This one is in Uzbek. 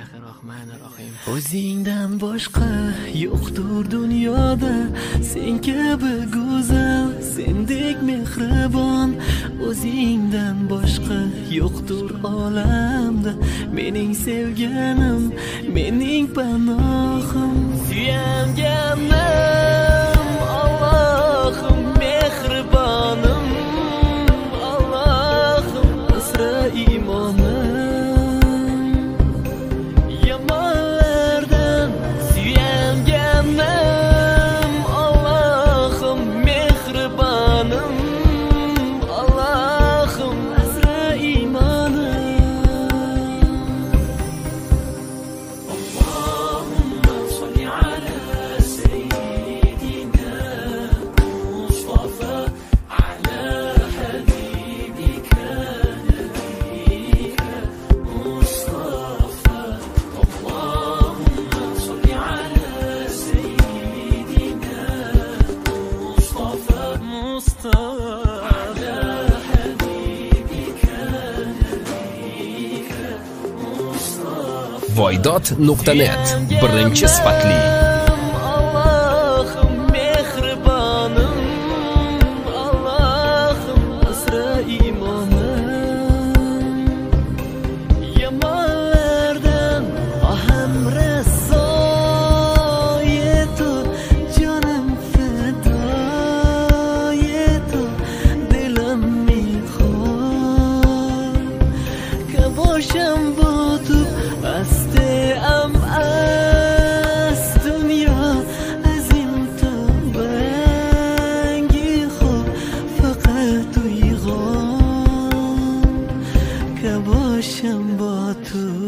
Bismillahirrohmanirrohim. O'zingdan boshqa yo'qdir dunyoda, sen kabi go'zal, sendek mehribon. O'zingdan boshqa yo'qdir olamda, mening sevganim, mening panohim. Suyanganim Allohim, mehribonim Allohim, asra imonim. Voydod.net birinchi sifatli Allohim mehribonim Allohim asra imonim. Yomonlardan aham raso yetu, jonim fido yetu, dilim mehmon. Kabosham botib aste am ast dünya azim tabangi khub faqat uyg'on kabosham botu